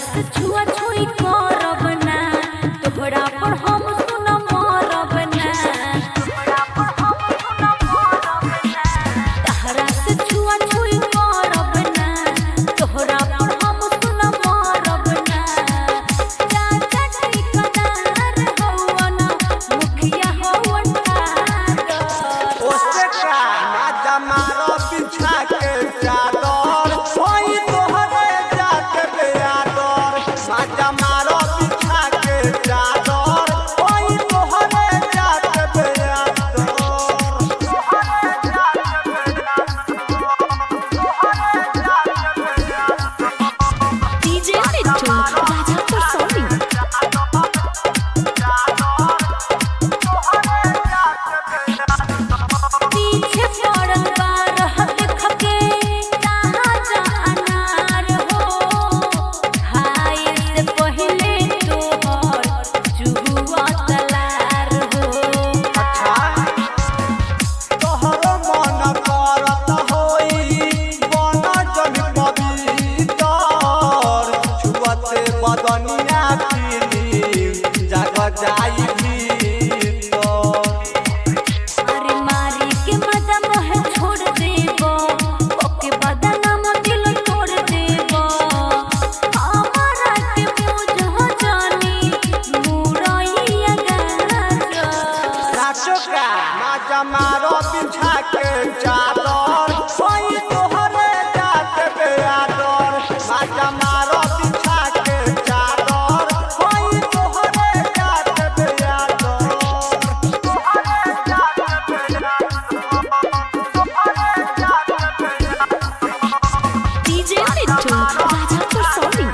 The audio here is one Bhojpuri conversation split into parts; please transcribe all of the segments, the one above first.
से छुआ छुई करब ना तोहरा पर हम सुन मरब ना तहरा से छुआ छुई करब ना तोहरा पर हम सुन मरब ना चाचा ठिकादार हवन मुखिया हवन ओसे का ना मारो बिछा के चादर होई तोहरे जाके बेयादर ना मारो बिछा के चादर होई तोहरे जाके बेयादर डीजे मिट्टू राजा परसोनी पीछे पड़ल बार हद खके कहाँ जा अनार हो खाए से पहले तोहर जुहुआ तलार हो तोहर मन करत होई बन जन पवित्र छुअते बदनिया पीली जाग जाई भीतर अरे मारी के मजा मोहे छोड़ देबो ओके बदनाम दिल तोड़ देबो हमारा के बुझ जानी मुरैया गाजर राचोका ना मारो बिछा के चादर होई तोहरे जाके बेयादर ना मारो बिछा के चादर होई तोहरे जाके बेयादर डीजे मिट्टू राजा परसोनी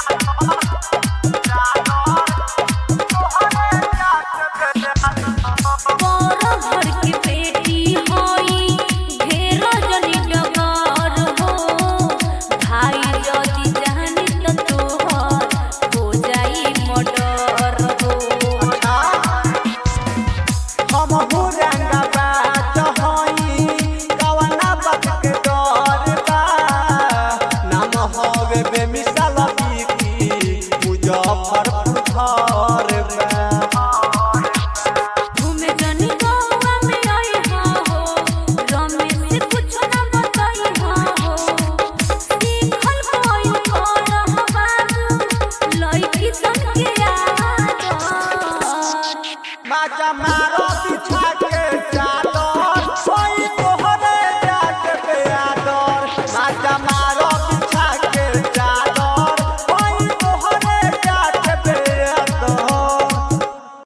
बड़ घर की बेटी होई ढेर जनी डगर हो भाई यदि जानी तो तोहर हो जाई मर्डर हो हम हुरंगा बात होई कवना बात के डर बा नाम हवे बेमिसाल बिकी मुजफ्फरपुर घर बा घूमे जनी गौवा में आई हो रमेश से कुछ ना बताई हो सीखल कोई कर बाबू लइकी सन के याद माजा मारो बिछा के चादर